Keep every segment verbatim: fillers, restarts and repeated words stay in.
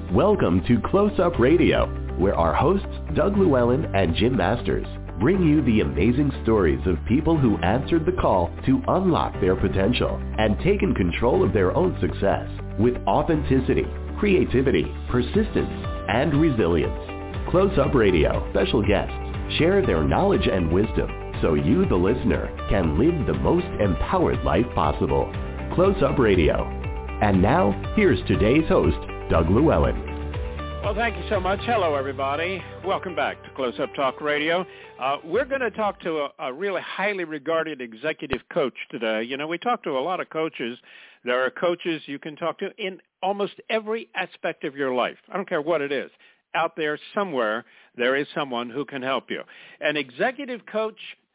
Welcome to Close Up Radio, where our hosts, Doug Llewellyn and Jim Masters, bring you the amazing stories of people who answered the call to unlock their potential and taken control of their own success with authenticity, creativity, persistence, and resilience. Close Up Radio special guests share their knowledge and wisdom so you, the listener, can live the most empowered life possible. Close Up Radio. And now, here's today's host, Doug Llewellyn. Well, thank you so much. Hello, everybody. Welcome back to Close Up Talk Radio. Uh, we're going to talk to a, a really highly regarded executive coach today. You know, we talk to a lot of coaches. There are coaches you can talk to in almost every aspect of your life. I don't care what it is. Out there somewhere, there is someone who can help you. An executive coach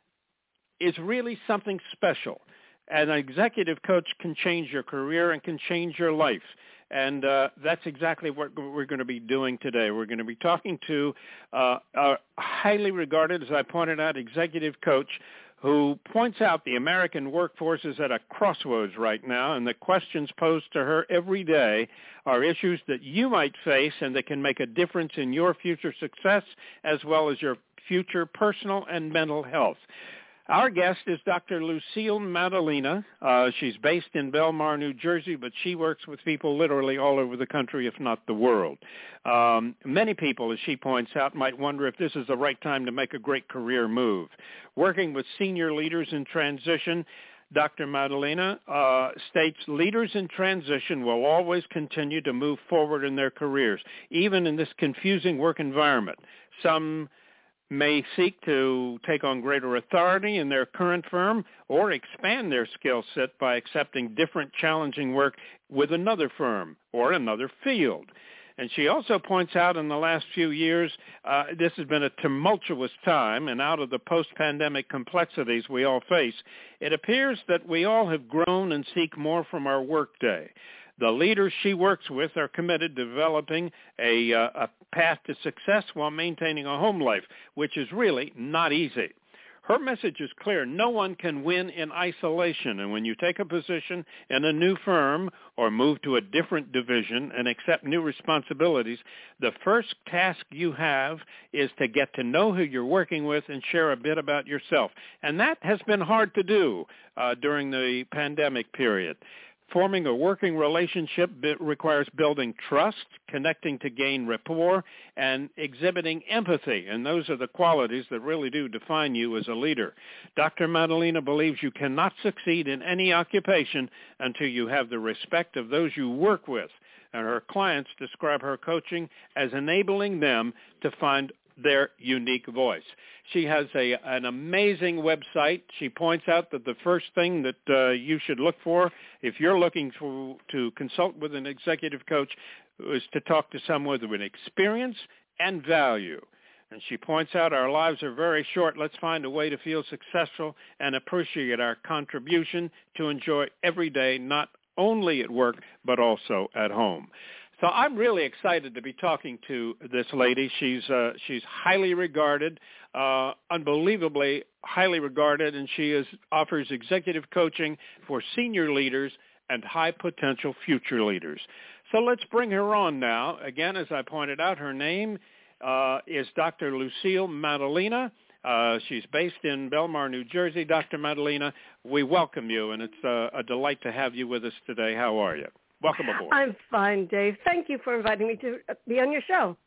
is really something special. An executive coach can change your career and can change your life. And uh, that's exactly what we're going to be doing today. We're going to be talking to uh, a highly regarded, as I pointed out, executive coach who points out the American workforce is at a crossroads right now, and the questions posed to her every day are issues that you might face and that can make a difference in your future success as well as your future personal and mental health. Our guest is Doctor Lucille Maddalena. Uh, she's based in Belmar, New Jersey, but she works with people literally all over the country, if not the world. Um, many people, as she points out, might wonder if this is the right time to make a great career move. Working with senior leaders in transition, Doctor Maddalena uh, states leaders in transition will always continue to move forward in their careers, even in this confusing work environment. Some may seek to take on greater authority in their current firm or expand their skill set by accepting different challenging work with another firm or another field. And she also points out in the last few years, uh, this has been a tumultuous time, and out of the post-pandemic complexities we all face, it appears that we all have grown and seek more from our workday. The leaders she works with are committed to developing a, uh, a path to success while maintaining a home life, which is really not easy. Her message is clear. No one can win in isolation. And when you take a position in a new firm or move to a different division and accept new responsibilities, the first task you have is to get to know who you're working with and share a bit about yourself. And that has been hard to do uh, during the pandemic period. Forming a working relationship requires building trust, connecting to gain rapport, and exhibiting empathy. And those are the qualities that really do define you as a leader. Doctor Maddalena believes you cannot succeed in any occupation until you have the respect of those you work with. And her clients describe her coaching as enabling them to find their unique voice. She has a an amazing website. She points out that the first thing that uh, you should look for if you're looking for, to consult with an executive coach is to talk to someone with experience and value. And she points out our lives are very short. Let's find a way to feel successful and appreciate our contribution to enjoy every day, not only at work, but also at home. So I'm really excited to be talking to this lady. She's uh, she's highly regarded, uh, unbelievably highly regarded, and she is offers executive coaching for senior leaders and high-potential future leaders. So let's bring her on now. Again, as I pointed out, her name uh, is Doctor Lucille Maddalena. Uh, she's based in Belmar, New Jersey. Doctor Maddalena, we welcome you, and it's uh, a delight to have you with us today. How are you? Welcome aboard. I'm fine, Dave. Thank you for inviting me to be on your show.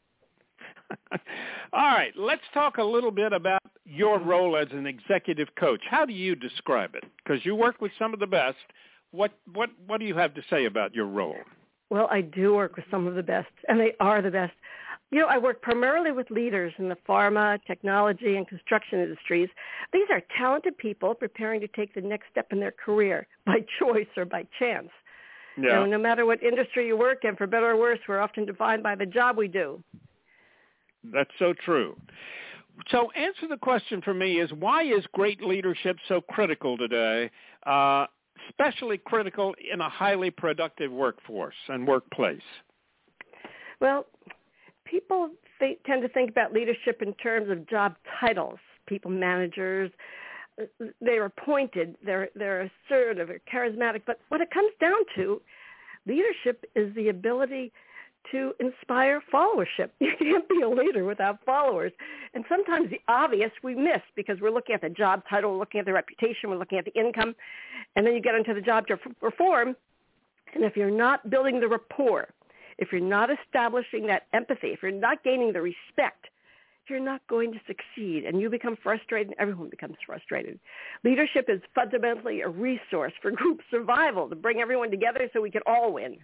All right, let's talk a little bit about your role as an executive coach. How do you describe it? Because you work with some of the best. What what what do you have to say about your role? Well, I do work with some of the best, and they are the best. You know, I work primarily with leaders in the pharma, technology, and construction industries. These are talented people preparing to take the next step in their career by choice or by chance. Yeah. You know, no matter what industry you work in, for better or worse, we're often defined by the job we do. That's so true. So answer the question for me is, why is great leadership so critical today, uh, especially critical in a highly productive workforce and workplace? Well, people think, tend to think about leadership in terms of job titles, people managers. They're appointed, they're, they're assertive, they're charismatic. But what it comes down to, leadership is the ability to inspire followership. You can't be a leader without followers. And sometimes the obvious we miss because we're looking at the job title, we're looking at the reputation, we're looking at the income, and then you get into the job to perform. And if you're not building the rapport, if you're not establishing that empathy, if you're not gaining the respect, you're not going to succeed, and you become frustrated, and everyone becomes frustrated. Leadership is fundamentally a resource for group survival to bring everyone together so we can all win.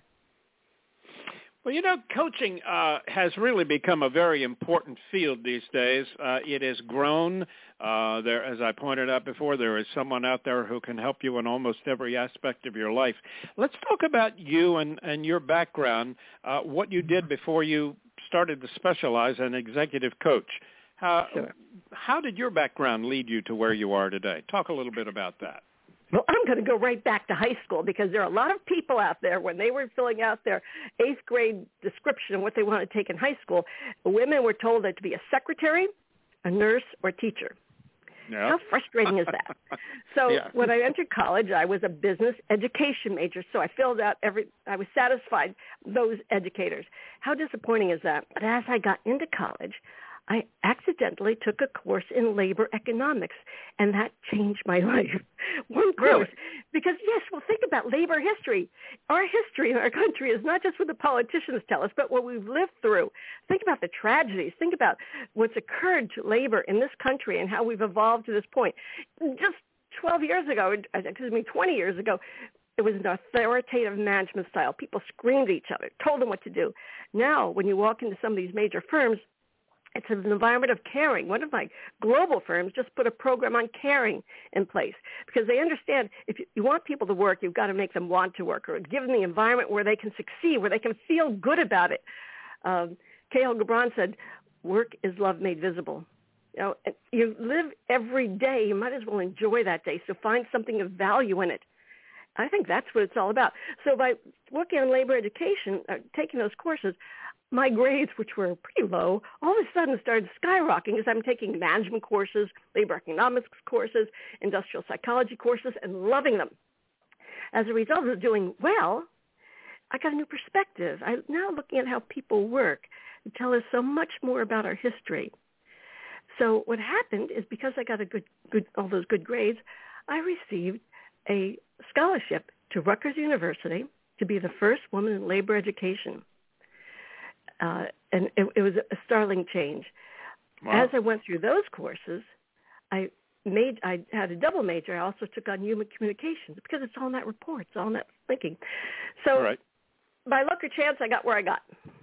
Well, you know, coaching uh, has really become a very important field these days. Uh, it has grown. Uh, there, as I pointed out before, there is someone out there who can help you in almost every aspect of your life. Let's talk about you and, and your background, uh, what you did before you started to specialize in executive coach. How, sure. how did your background lead you to where you are today? Talk a little bit about that. Well, I'm going to go right back to high school because there are a lot of people out there when they were filling out their eighth grade description of what they want to take in high school, women were told that to be a secretary, a nurse, or teacher. Yeah. How frustrating is that? So yeah. when I entered college, I was a business education major, so I filled out every, I was satisfied those educators. How disappointing is that? But as I got into college, I accidentally took a course in labor economics, and that changed my life. One course. Really? Because, yes, well, think about labor history. Our history in our country is not just what the politicians tell us, but what we've lived through. Think about the tragedies. Think about what's occurred to labor in this country and how we've evolved to this point. Just twelve years ago, excuse me, twenty years ago, it was an authoritative management style. People screamed at each other, told them what to do. Now, when you walk into some of these major firms, it's an environment of caring. One of my global firms just put a program on caring in place because they understand if you want people to work, you've got to make them want to work or give them the environment where they can succeed, where they can feel good about it. Um, Kahlil Gibran said, work is love made visible. You know, you live every day. You might as well enjoy that day. So find something of value in it. I think that's what it's all about. So by working on labor education, uh, taking those courses, my grades, which were pretty low, all of a sudden started skyrocketing as I'm taking management courses, labor economics courses, industrial psychology courses, and loving them. As a result of doing well, I got a new perspective. I'm now looking at how people work and tell us so much more about our history. So what happened is because I got a good, good, all those good grades, I received a scholarship to Rutgers University to be the first woman in labor education. Uh, and it, it was a startling change. Wow. As I went through those courses, I made I had a double major. I also took on human communications because it's all in that rapport, it's all in that thinking. So right. by luck or chance, I got where I got.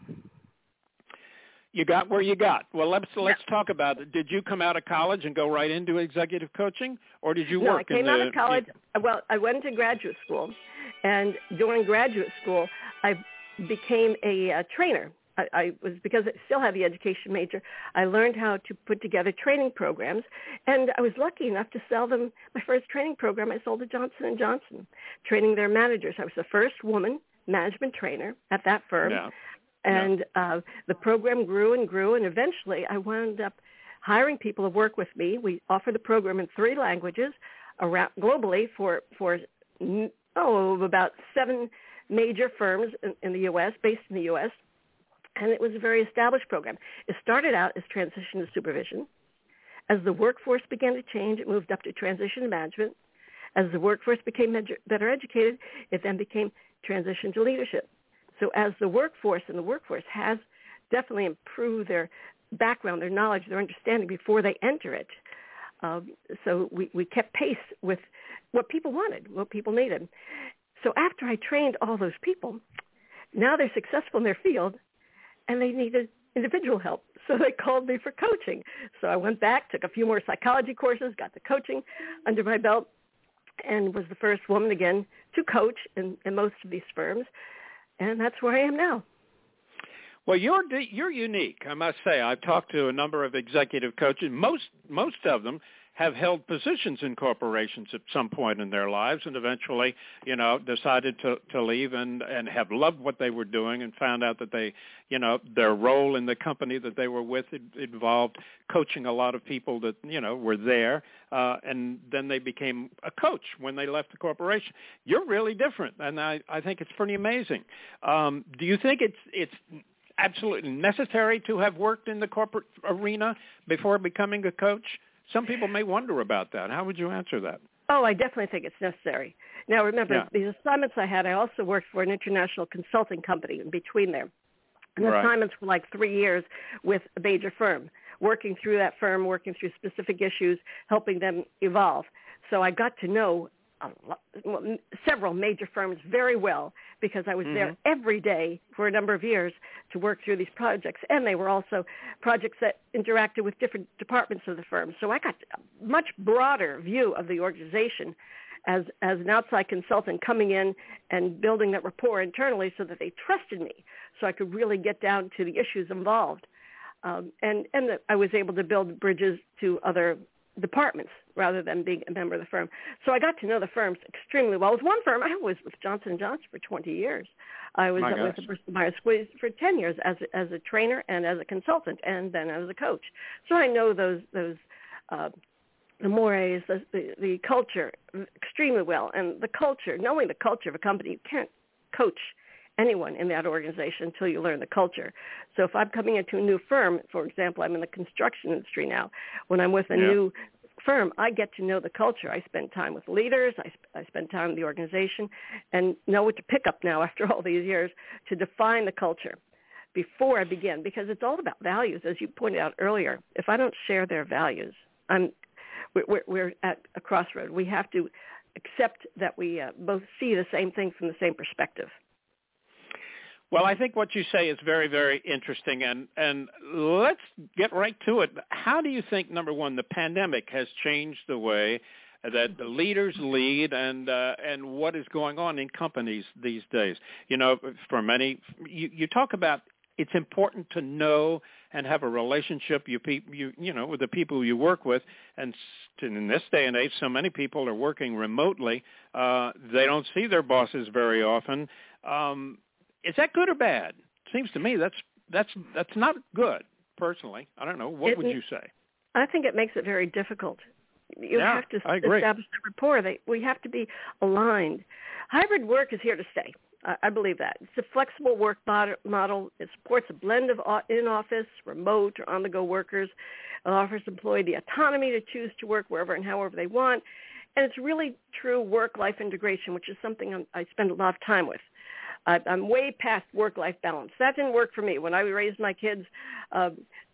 You got where you got. Well, let's let's yeah. talk about it. Did you come out of college and go right into executive coaching, or did you no, work? No, I came in out the, of college. In... Well, I went to graduate school, and during graduate school, I became a uh, trainer. I, I was because I still had the education major. I learned how to put together training programs, and I was lucky enough to sell them. My first training program I sold to Johnson and Johnson, training their managers. I was the first woman management trainer at that firm. Yeah. And uh, the program grew and grew, and eventually I wound up hiring people to work with me. We offer the program in three languages around globally for, for oh, about seven major firms in, in the U S, based in the U S, and it was a very established program. It started out as transition to supervision. As the workforce began to change, it moved up to transition to management. As the workforce became better educated, it then became transition to leadership. So as the workforce, and the workforce has definitely improved their background, their knowledge, their understanding before they enter it. Um, so we, we kept pace with what people wanted, what people needed. So after I trained all those people, now they're successful in their field, and they needed individual help. So they called me for coaching. So I went back, took a few more psychology courses, got the coaching under my belt, and was the first woman again to coach in, in most of these firms. And that's where I am now. Well, you're you're unique, I must say. I've talked to a number of executive coaches. Most most of them have held positions in corporations at some point in their lives and eventually, you know, decided to, to leave and, and have loved what they were doing and found out that they, you know, their role in the company that they were with it, involved coaching a lot of people that, you know, were there. Uh, and then they became a coach when they left the corporation. You're really different, and I, I think it's pretty amazing. Um, do you think it's it's absolutely necessary to have worked in the corporate arena before becoming a coach? Some people may wonder about that. How would you answer that? Oh, I definitely think it's necessary. Now, remember, yeah. these assignments I had, I also worked for an international consulting company in between there. And the right. assignments were like three years with a major firm, working through that firm, working through specific issues, helping them evolve. So I got to know a lot, several major firms very well because I was mm-hmm. there every day for a number of years to work through these projects. And they were also projects that interacted with different departments of the firm. So I got a much broader view of the organization as as an outside consultant coming in and building that rapport internally so that they trusted me so I could really get down to the issues involved. Um, and and that I was able to build bridges to other departments rather than being a member of the firm. So I got to know the firms extremely well. With one firm, I was with Johnson and Johnson for twenty years. I was My with Bristol Myers Squibb for ten years as a, as a trainer and as a consultant, and then as a coach. So I know those those uh, the mores, the, the the culture extremely well. And the culture, knowing the culture of a company, you can't coach anyone in that organization until you learn the culture. So if I'm coming into a new firm, for example, I'm in the construction industry now. When I'm with a yeah. new firm, I get to know the culture. I spend time with leaders. I, sp- I spend time with the organization and know what to pick up now after all these years to define the culture before I begin, because it's all about values, as you pointed out earlier. If I don't share their values, I'm, we're, we're at a crossroad. We have to accept that we uh, both see the same thing from the same perspective. Well, I think what you say is very, very interesting, and, and let's get right to it. How do you think, number one, the pandemic has changed the way that the leaders lead and uh, and what is going on in companies these days? You know, for many, you, you talk about it's important to know and have a relationship you, you, you know, with the people you work with, and in this day and age, so many people are working remotely. Uh, they don't see their bosses very often. Um Is that good or bad? Seems to me that's that's that's not good, personally. I don't know. What it, would you say? I think it makes it very difficult. You yeah, have to I agree. establish a rapport. They, we have to be aligned. Hybrid work is here to stay. I, I believe that. It's a flexible work model. It supports a blend of in-office, remote, or on-the-go workers. It offers employees the autonomy to choose to work wherever and however they want. And it's really true work-life integration, which is something I'm, I spend a lot of time with. I'm way past work-life balance. That didn't work for me. When I raised my kids, uh,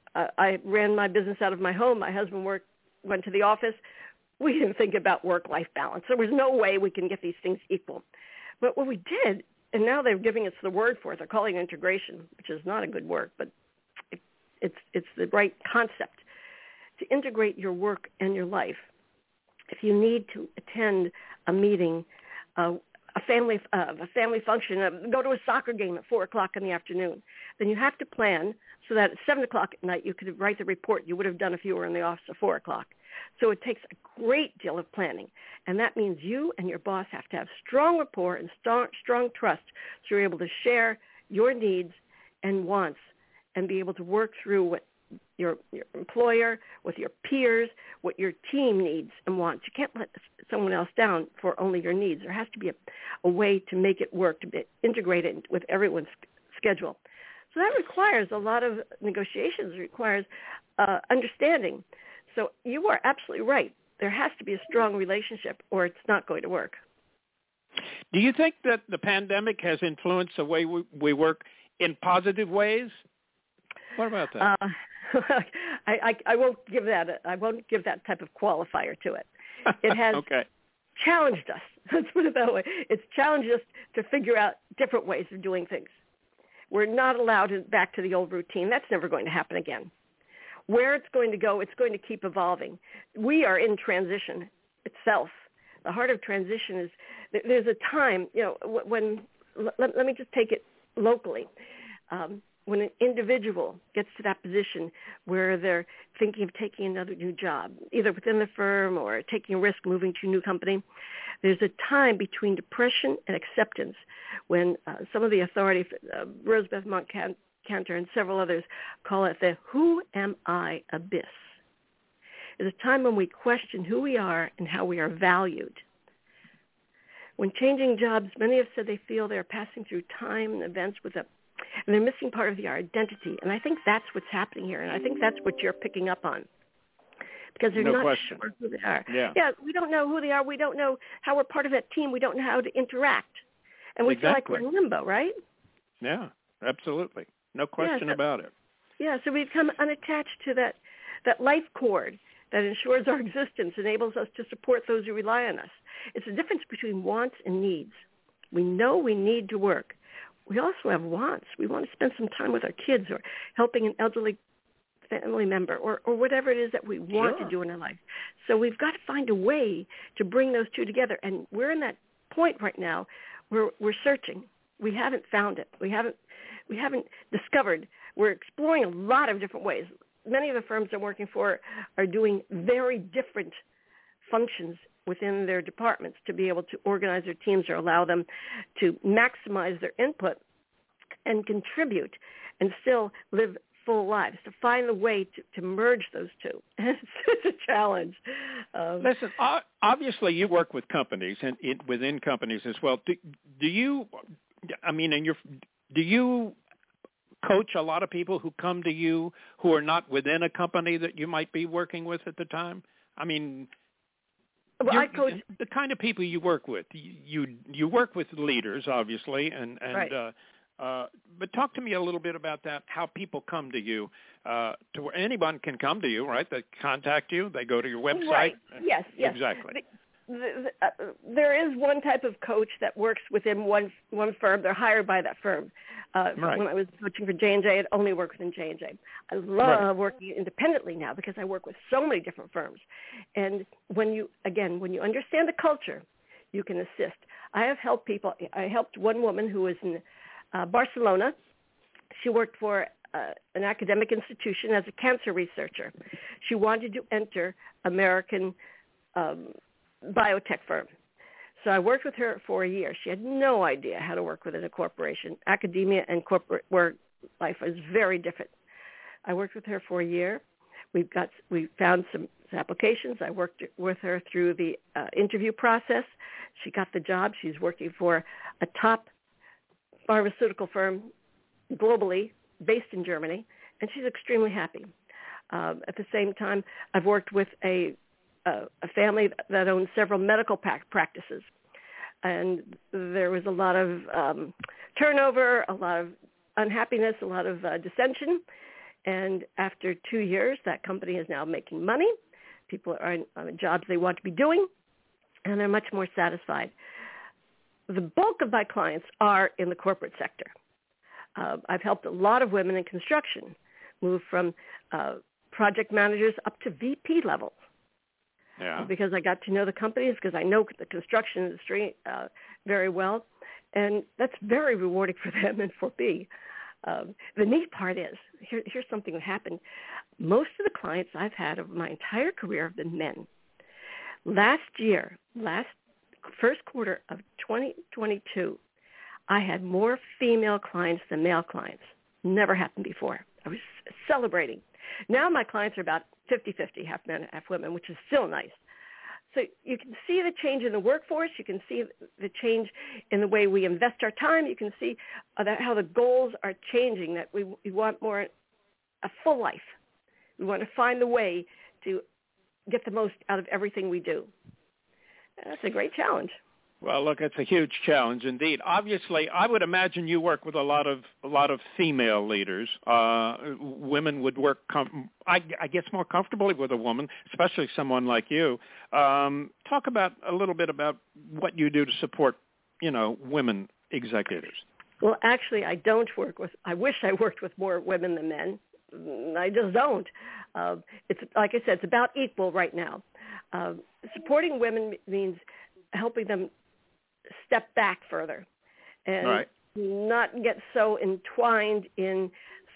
I ran my business out of my home. My husband worked, went to the office. We didn't think about work-life balance. There was no way we can get these things equal. But what we did, and now they're giving us the word for it, they're calling it integration, which is not a good word, but it, it's it's the right concept. To integrate your work and your life, if you need to attend a meeting, uh, a family uh, a family function, uh, go to a soccer game at four o'clock in the afternoon, then you have to plan so that at seven o'clock at night you could write the report you would have done if you were in the office at four o'clock. So it takes a great deal of planning, and that means you and your boss have to have strong rapport and strong, strong trust so you're able to share your needs and wants and be able to work through what your, your employer, with your peers, what your team needs and wants. You can't let someone else down for only your needs. There has to be a, a way to make it work, to be integrated with everyone's schedule. So that requires a lot of negotiations. It requires uh, understanding. So you are absolutely right. There has to be a strong relationship or it's not going to work. Do you think that the pandemic has influenced the way we, we work in positive ways? What about that? Uh, I, I, I won't give that. A, I won't give that type of qualifier to it. It has okay. challenged us. Let's put it that way. It's challenged us to figure out different ways of doing things. We're not allowed to, back to the old routine. That's never going to happen again. Where it's going to go, it's going to keep evolving. We are in transition itself. The heart of transition is there's a time. You know, when let, let me just take it locally. Um, when an individual gets to that position where they're thinking of taking another new job, either within the firm or taking a risk moving to a new company, there's a time between depression and acceptance when uh, some of the authority, uh, Rosebeth Montcantor and several others, call it the who am I abyss. It's a time when we question who we are and how we are valued. When changing jobs, many have said they feel they're passing through time and events with a, and they're missing part of their identity. And I think that's what's happening here, and I think that's what you're picking up on. Because they're no not question. sure who they are. Yeah. yeah, we don't know who they are. We don't know how we're part of that team. We don't know how to interact. And we exactly. feel like we're in limbo, right? Yeah, absolutely. No question yeah, so, about it. Yeah, so we become unattached to that, that life cord that ensures our existence, enables us to support those who rely on us. It's the difference between wants and needs. We know we need to work. We also have wants. We want to spend some time with our kids or helping an elderly family member or, or whatever it is that we want sure. to do in our life. So we've got to find a way to bring those two together. And we're in that point right now where we're searching. We haven't found it. We haven't, we haven't discovered. We're exploring a lot of different ways. Many of the firms I'm working for are doing very different functions within their departments to be able to organize their teams or allow them to maximize their input and contribute and still live full lives, to find a way to, to merge those two. It's, it's a challenge. Um, Listen, obviously you work with companies and it, within companies as well. Do, do you, I mean, and you're, do you coach a lot of people who come to you who are not within a company that you might be working with at the time? I mean, well, I coach the kind of people you work with. You you work with leaders, obviously, and and right. uh, uh, but talk to me a little bit about that. How people come to you, uh, to where anyone can come to you, right? They contact you. They go to your website. Right. Yes. Yes. Exactly. The, the, the, uh, there is one type of coach that works within one one firm. They're hired by that firm. Uh, right. When I was coaching for J and J, it only worked within J and J. I love right. working independently now because I work with so many different firms. And when you, again, when you understand the culture, you can assist. I have helped people. I helped one woman who was in uh, Barcelona. She worked for uh, an academic institution as a cancer researcher. She wanted to enter American um, biotech firm. So I worked with her for a year. She had no idea how to work within a corporation. Academia and corporate work life is very different. I worked with her for a year. We've got we found some applications. I worked with her through the uh, interview process. She got the job. She's working for a top pharmaceutical firm globally, based in Germany, and she's extremely happy. Um, at the same time, I've worked with a Uh, a family that owns several medical practices. And there was a lot of um, turnover, a lot of unhappiness, a lot of uh, dissension. And after two years, that company is now making money. People are in, on jobs they want to be doing, and they're much more satisfied. The bulk of my clients are in the corporate sector. Uh, I've helped a lot of women in construction move from uh, project managers up to V P level. Yeah. Because I got to know the companies, because I know the construction industry uh, very well, and that's very rewarding for them and for me. Um, the neat part is, here, here's something that happened. Most of the clients I've had over my entire career have been men. Last year, last first quarter of twenty twenty-two, I had more female clients than male clients. Never happened before. I was celebrating. Now my clients are about fifty-fifty, half men, half women, which is still nice. So you can see the change in the workforce. You can see the change in the way we invest our time. You can see how the goals are changing, that we, we want more a full life. We want to find the way to get the most out of everything we do. That's a great challenge. Well, look, it's a huge challenge indeed. Obviously, I would imagine you work with a lot of a lot of female leaders. Uh, women would work, com- I, I guess, more comfortably with a woman, especially someone like you. Um, talk about a little bit about what you do to support, you know, women executives. Well, actually, I don't work with. I wish I worked with more women than men. I just don't. Uh, it's like I said, it's about equal right now. Uh, supporting women means helping them step back further and right. not get so entwined in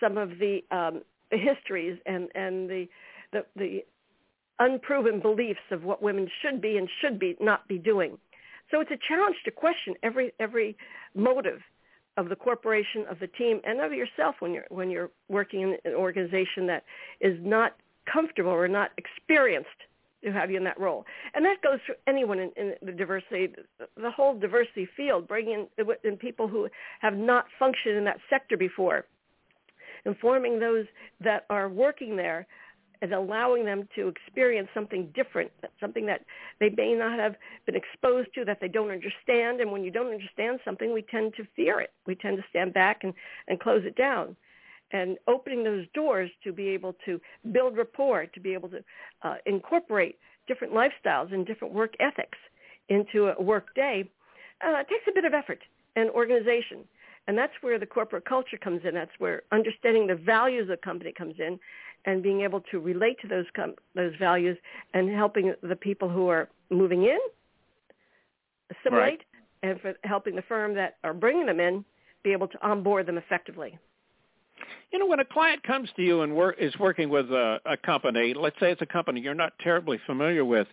some of the um, histories and, and the, the the unproven beliefs of what women should be and should be not be doing. So it's a challenge to question every every motive of the corporation, of the team, and of yourself when you're when you're working in an organization that is not comfortable or not experienced to have you in that role. And that goes for anyone in, in the diversity, the whole diversity field, bringing in, in people who have not functioned in that sector before, informing those that are working there and allowing them to experience something different, something that they may not have been exposed to, that they don't understand. And when you don't understand something, we tend to fear it. We tend to stand back and, and close it down. And opening those doors to be able to build rapport, to be able to uh, incorporate different lifestyles and different work ethics into a work day, uh, it takes a bit of effort and organization. And that's where the corporate culture comes in. That's where understanding the values of the company comes in, and being able to relate to those com- those values and helping the people who are moving in assimilate, right. and for helping the firm that are bringing them in be able to onboard them effectively. You know, when a client comes to you and work, is working with a, a company, let's say it's a company you're not terribly familiar with,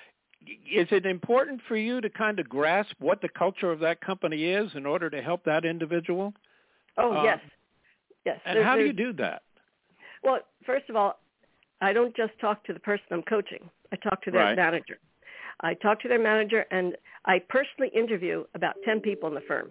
is it important for you to kind of grasp what the culture of that company is in order to help that individual? Oh, uh, yes. Yes. And There's, how do you do that? Well, first of all, I don't just talk to the person I'm coaching. I talk to their Right. manager. I talk to their manager, and I personally interview about ten people in the firm.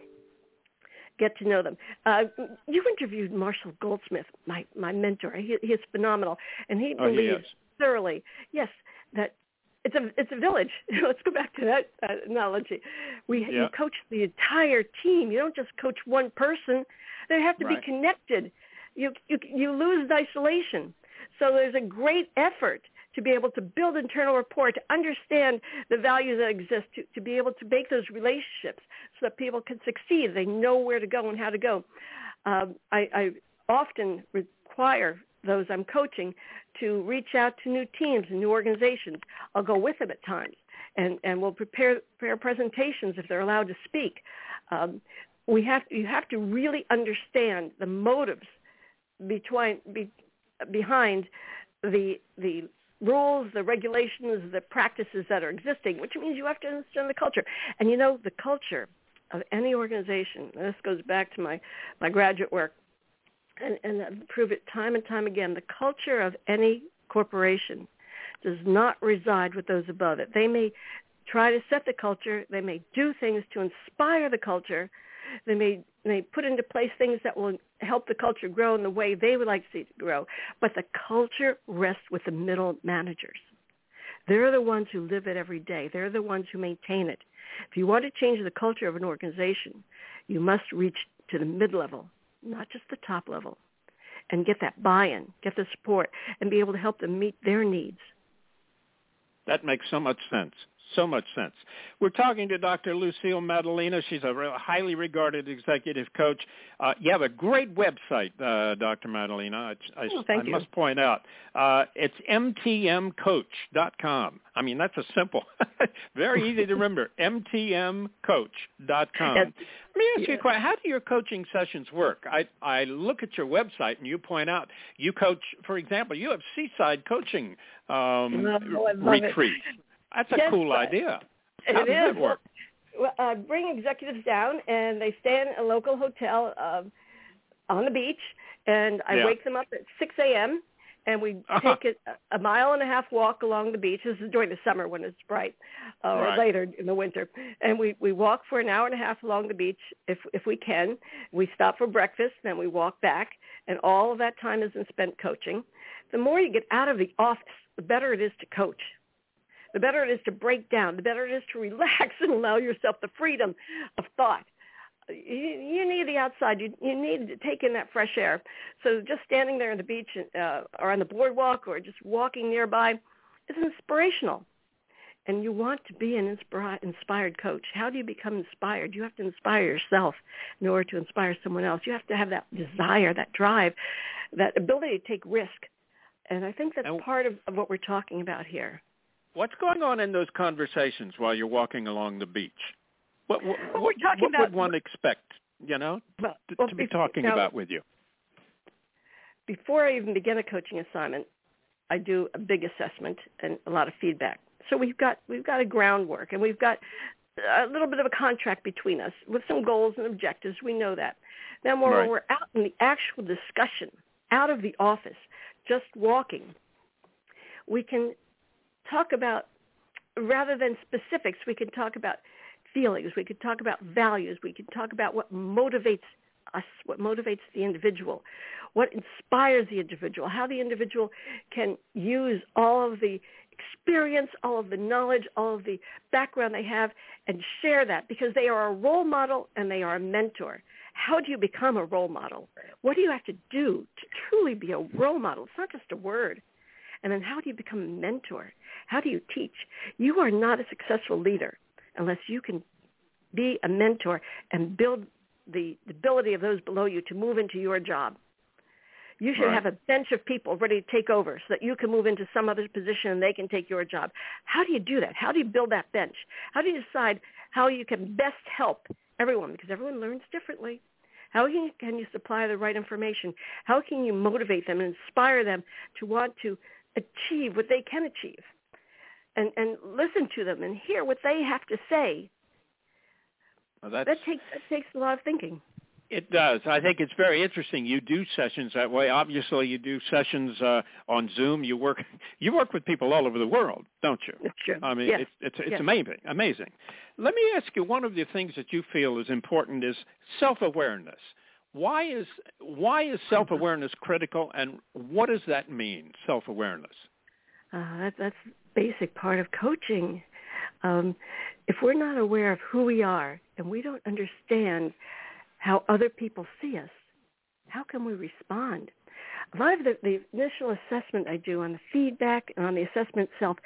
Get to know them. Uh, you interviewed Marshall Goldsmith, my, my mentor. He, he is phenomenal, and he Oh, he believes is. thoroughly, yes, that it's a it's a village. Let's go back to that uh, analogy. We Yeah. you coach the entire team. You don't just coach one person. They have to Right. be connected. You, you you lose isolation. So there's a great effort to be able to build internal rapport, to understand the values that exist, to, to be able to make those relationships so that people can succeed. They know where to go and how to go. Um, I, I often require those I'm coaching to reach out to new teams and new organizations. I'll go with them at times, and, and we'll prepare, prepare presentations if they're allowed to speak. Um, we have you have to really understand the motives between be, behind the the rules, the regulations, the practices that are existing, which means you have to understand the culture. And you know, the culture of any organization, and this goes back to my, my graduate work, and, and I've proved it time and time again, the culture of any corporation does not reside with those above it. They may try to set the culture, they may do things to inspire the culture, they may they put into place things that will help the culture grow in the way they would like to see it grow. But the culture rests with the middle managers. They're the ones who live it every day. They're the ones who maintain it. If you want to change the culture of an organization, you must reach to the mid-level, not just the top level, and get that buy-in, get the support, and be able to help them meet their needs. That makes so much sense. So much sense. We're talking to Doctor Lucille Maddalena. She's a real highly regarded executive coach. Uh, you have a great website, uh, Doctor Maddalena. I, I, oh, thank I you. must point out. Uh, it's m t m coach dot com. I mean, that's a simple, very easy to remember, m t m coach dot com. Yes. Let me ask Yes. you a question. How do your coaching sessions work? I, I look at your website, and you point out you coach, for example, you have seaside coaching um, Oh, I love retreats. it. That's a Yes, cool but idea. It How does is. that work? Well, uh, bring executives down, and they stay in a local hotel um, on the beach, and I Yeah. wake them up at six a.m., and we Uh-huh. take a, a mile and a half walk along the beach. This is during the summer when it's bright, uh, or Right. later in the winter. And we, we walk for an hour and a half along the beach if if we can. We stop for breakfast, then we walk back, and all of that time has been spent coaching. The more you get out of the office, the better it is to coach. The better it is to break down. The better it is to relax and allow yourself the freedom of thought. You, you need the outside. You, you need to take in that fresh air. So just standing there on the beach uh, or on the boardwalk or just walking nearby is inspirational. And you want to be an inspira- inspired coach. How do you become inspired? You have to inspire yourself in order to inspire someone else. You have to have that desire, that drive, that ability to take risk. And I think that's And part of, of what we're talking about here. what's going on in those conversations while you're walking along the beach? What what, Well, what, we're talking what about, would one expect, you know, well, to, well, to be if- talking now, about with you? before I even begin a coaching assignment, I do a big assessment and a lot of feedback. So we've got we've got a groundwork, and we've got a little bit of a contract between us with some goals and objectives. We know that. Then when right. we're out in the actual discussion, out of the office, just walking, we can talk about, rather than specifics, we can talk about feelings. We could talk about values. We could talk about what motivates us, what motivates the individual, what inspires the individual, how the individual can use all of the experience, all of the knowledge, all of the background they have, and share that, because they are a role model and they are a mentor. How do you become a role model? What do you have to do to truly be a role model? It's not just a word. And then how do you become a mentor? How do you teach? You are not a successful leader unless you can be a mentor and build the, the ability of those below you to move into your job. You should right. have a bench of people ready to take over so that you can move into some other position and they can take your job. How do you do that? How do you build that bench? How do you decide how you can best help everyone? Because everyone learns differently. How can you, can you supply the right information? How can you motivate them and inspire them to want to achieve what they can achieve? And, and listen to them and hear what they have to say. Well, that's... that, takes, that takes a lot of thinking. It does. I think it's very interesting. You do sessions that way. Obviously, you do sessions uh, on Zoom. You work you work with people all over the world, don't you? That's true. I mean, yes. it's it's, it's yes. amazing. Amazing. Let me ask you, one of the things that you feel is important is self-awareness. Why is why is self-awareness critical, and what does that mean, self-awareness? Uh, that, that's a basic part of coaching. Um, if we're not aware of who we are and we don't understand how other people see us, how can we respond? A lot of the, the initial assessment I do on the feedback and on the assessment itself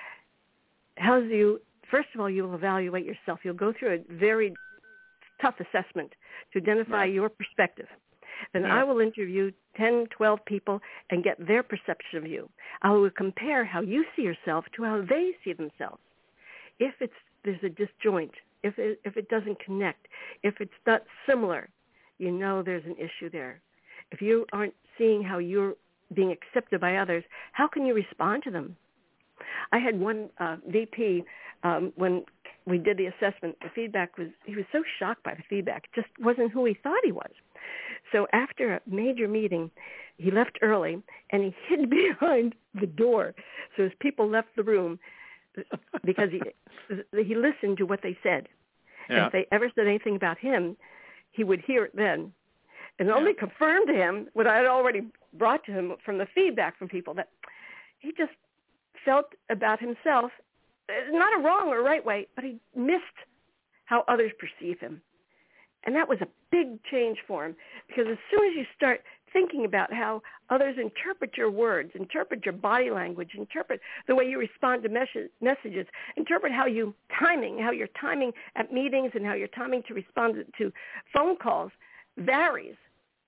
tells you, first of all, you'll evaluate yourself. You'll go through a very tough assessment to identify right. your perspective. Then yeah. I will interview ten, twelve people and get their perception of you. I will compare how you see yourself to how they see themselves. If it's there's a disjoint, if it, if it doesn't connect, if it's not similar, you know there's an issue there. If you aren't seeing how you're being accepted by others, how can you respond to them? I had one uh, V P, um, when we did the assessment, the feedback was, he was so shocked by the feedback. It just wasn't who he thought he was. So after a major meeting, he left early, and he hid behind the door. So as people left the room, because he he listened to what they said. Yeah. And if they ever said anything about him, he would hear it then. And it yeah. only confirmed to him what I had already brought to him from the feedback from people, that he just felt about himself, not a wrong or right way, but he missed how others perceive him. And that was a big change for him, because as soon as you start thinking about how others interpret your words, interpret your body language, interpret the way you respond to mes- messages, interpret how you timing, how your timing at meetings and how your timing to respond to phone calls varies,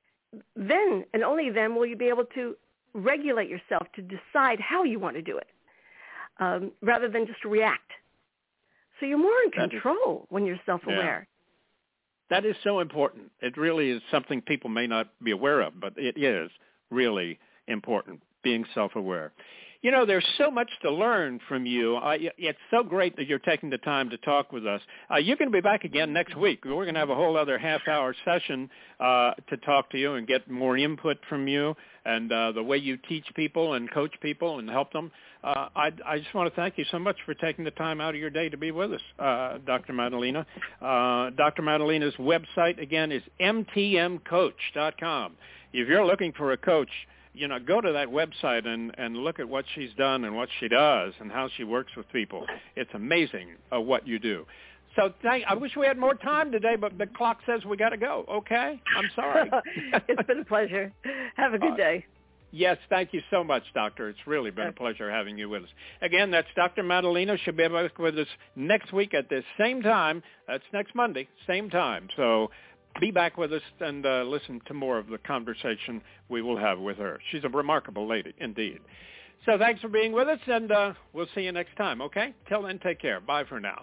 then and only then will you be able to regulate yourself to decide how you want to do it, um, rather than just react. So you're more in control when you're self-aware. Yeah. That is so important. It really is something people may not be aware of, but it is really important, being self-aware. You know, there's so much to learn from you. Uh, it's so great that you're taking the time to talk with us. Uh, you're going to be back again next week. We're going to have a whole other half-hour session uh, to talk to you and get more input from you and uh, the way you teach people and coach people and help them. Uh, I, I just want to thank you so much for taking the time out of your day to be with us, uh, Doctor Madalena. Uh, Doctor Madalena's website, again, is m t m coach dot com. If you're looking for a coach, you know, go to that website and, and look at what she's done and what she does and how she works with people. It's amazing uh, what you do. So thank, I wish we had more time today, but the clock says we got to go. Okay? I'm sorry. It's been a pleasure. Have a good uh, day. Yes, thank you so much, Doctor. It's really been a pleasure having you with us. Again, that's Doctor Madalena. She'll be back with us next week at the same time. That's next Monday, same time. So be back with us and uh, listen to more of the conversation we will have with her. She's a remarkable lady, indeed. So thanks for being with us, and uh, we'll see you next time, okay? Till then, take care. Bye for now.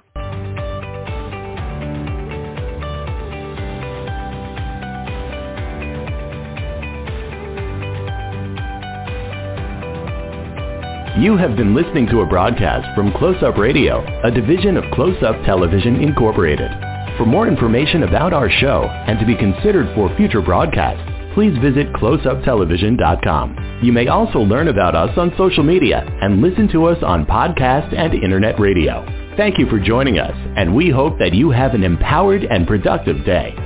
You have been listening to a broadcast from Close-Up Radio, a division of Close-Up Television Incorporated. For more information about our show and to be considered for future broadcasts, please visit close up television dot com. You may also learn about us on social media and listen to us on podcast and internet radio. Thank you for joining us, and we hope that you have an empowered and productive day.